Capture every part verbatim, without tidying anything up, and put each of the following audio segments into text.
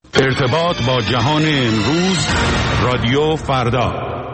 ارتباط با جهان امروز، رادیو فردا.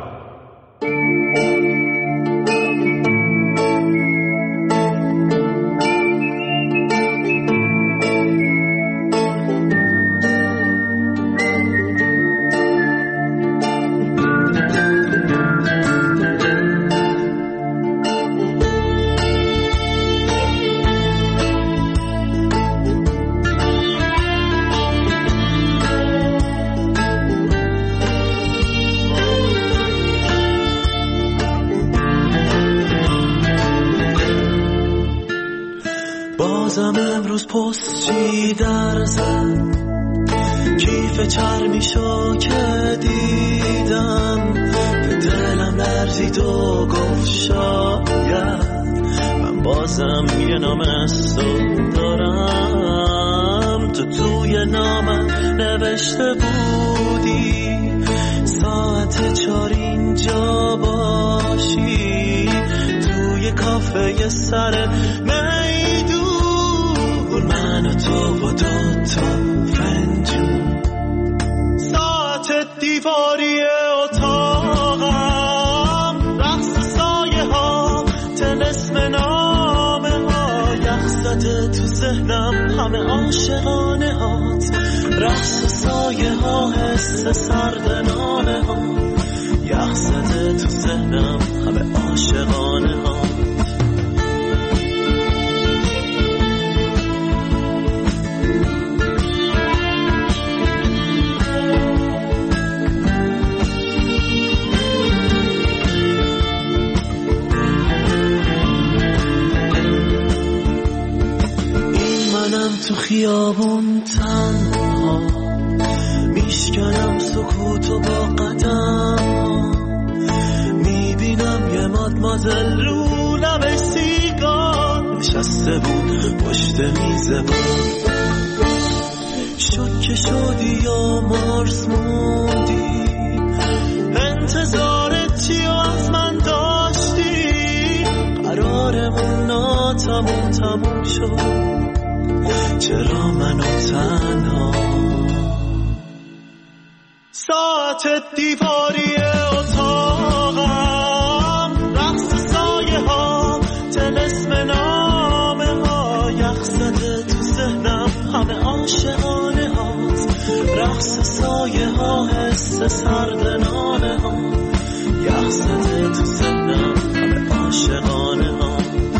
بازم امروز پستی در زد، کیف چرمیشو که دیدم به دلم لرزید و گفت شاید من بازم یه نام استون دارم. تو توی نامم نوشته بودی ساعت چار اینجا باشی، توی کافه سر میدون من و تو و دو تا فنجون، ساعت دیواری اتاقم، رقص سایه ها، طلسم نامه ها، یخ زده تو ذهنم همه عاشقانه هات، رقص سایه ها، حس سرد نامه ها، یخ زده تو ذهنم همه عاشقانه ها. تو خیابون تنها میشکنم سکوتو با قدم، میبینم یه مادمازل رو لب سیگار نشسته بود پشت میز بود، شوکه شدی و مرز موندی، انتظار چی و از من داشتی، قرارمون ناتموم تموم شد، چرا منو تنها، ساعت دیواری اتاقم، رقص سایه ها، طلسم نامه ها، یخ زده تو ذهنم همه عاشقانه هات، رقص سایه ها، حس سرد نامه ها، یخ زده تو ذهنم همه عاشقانه ها.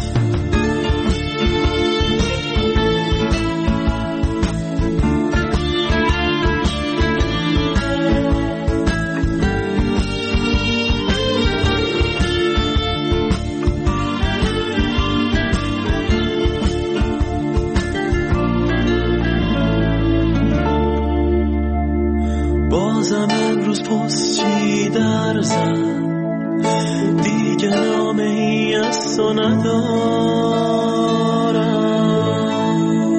بازم امروز پستی در زد، دیگه نامه ای از تو ندارم.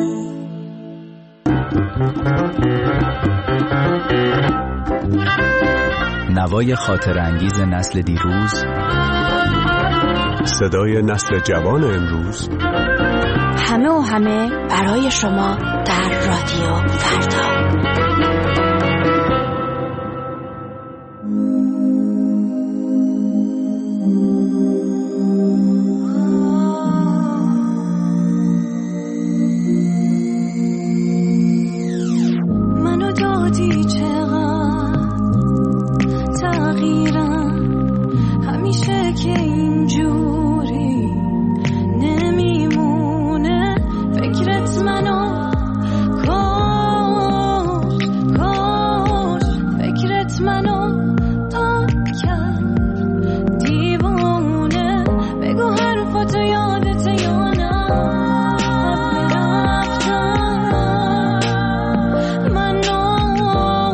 نوای خاطر انگیز نسل دیروز، صدای نسل جوان امروز، همه و همه برای شما در رادیو فردا. من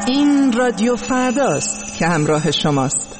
این رادیو فرداست که همراه شماست.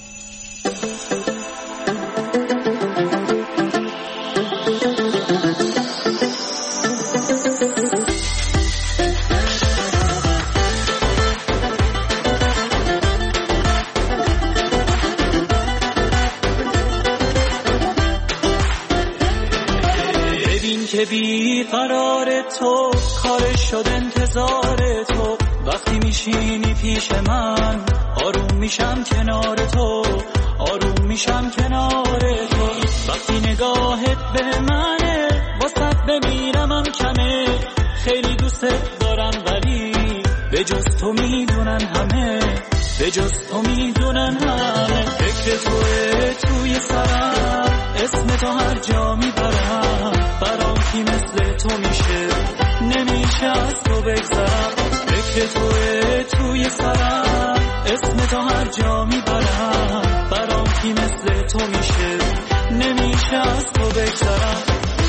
ببین که بی قرار تو کار شد انتظار تو، وقتی میشینی پیش من آروم میشم کنار تو، آروم میشم کنار تو. وقتی نگاهت به منه واسه بمیرمم کمه، خیلی دوست دارم ولی به جز تو میدونن همه، به جز تو میدونن همه. فکر توه توی سرم، اسم تو هر جا میبرم، برام کی مثل تو میشه نمیشه از تو بگذرم. فکر توه توی سرم، اسم تو هر جا میبرم، برام کی مثل تو میشه نمیشه از تو بگذرم.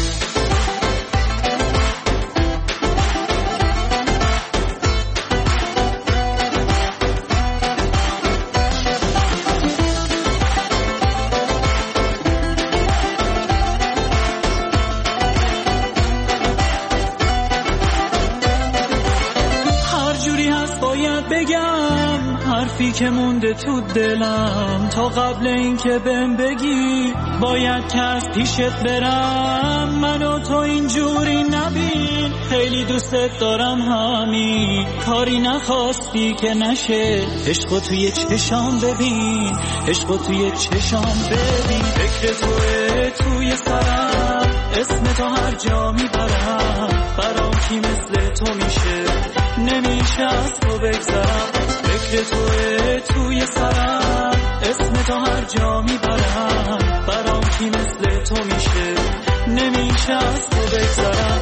بگم حرفی که مونده تو دلم، تا قبل این که بهم بگی باید که از پیشت برم. من و تو اینجوری نبین، خیلی دوستت دارم همین، کاری نخواستی که نشه، عشقو توی چشام ببین، عشقو توی چشام ببین. فکر توه توی سرم، اسم تو هر جا میبرم، برام کی مثل تو میشه نمیشه از تو بگذرم. فکر توه توی سرم، اسم تو هر جا میبرم، برام کی مثل تو میشه نمیشه از تو بگذرم.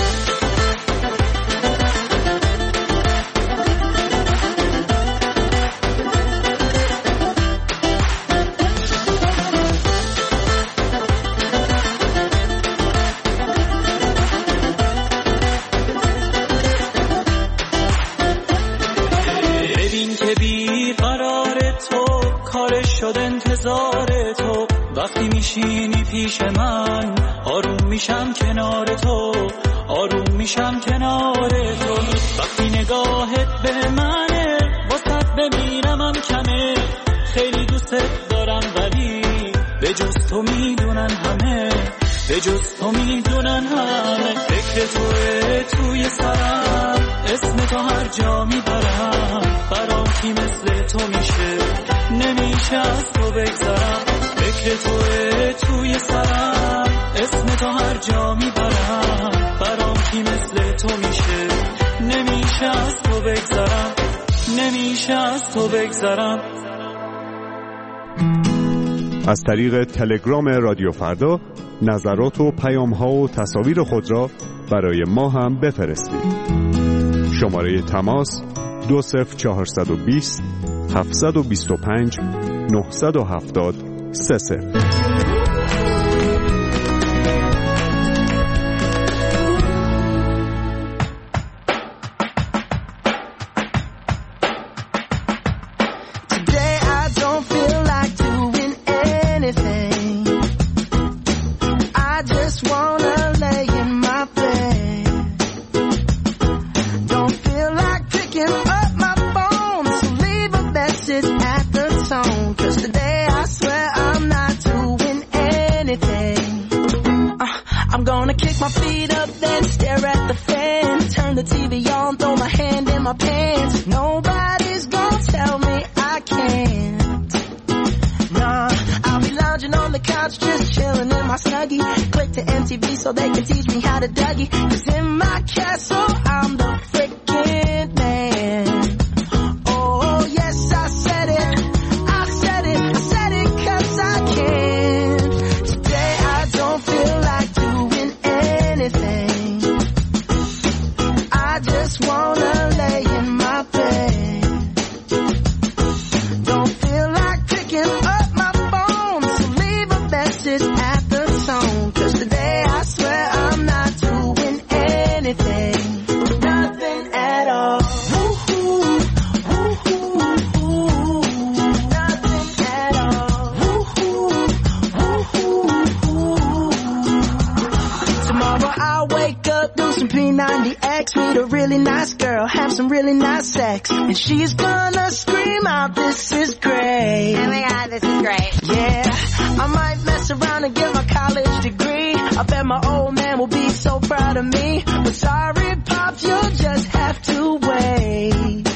شد انتظار تو، وقتی میشینی پیش من آروم میشم کنار تو، آروم میشم کنار تو. وقتی نگاهت به منه واسه بمیرمم کمه، خیلی دوستت دارم ولی به جز تو میدونن همه، به جز تو میدونن همه. فکر توه توی سرم، اسم تو هر جا میبرم، برام کی مثل تو میشه نمیشه از تو بگذرم. فکر توه توی سرم، اسم تو هر جا میبرم، برام کی مثل تو میشه نمیشه از تو بگذرم، نمیشه از تو بگذرم. از طریق تلگرام رادیو فردا نظرات و پیام‌ها و تصاویر خود را برای ما هم بفرستید. شماره تماس دو صفر چهارصد و بیست هفتصد و بیست و پنج نهصد و هفتاد سه صفر. Nothing likes me, a really nice girl, have some really nice sex, and she's gonna scream out, this is great. Oh my God, this is great. Yeah, I might mess around and get my college degree. I bet my old man will be so proud of me. But sorry, Pops, you'll just have to wait.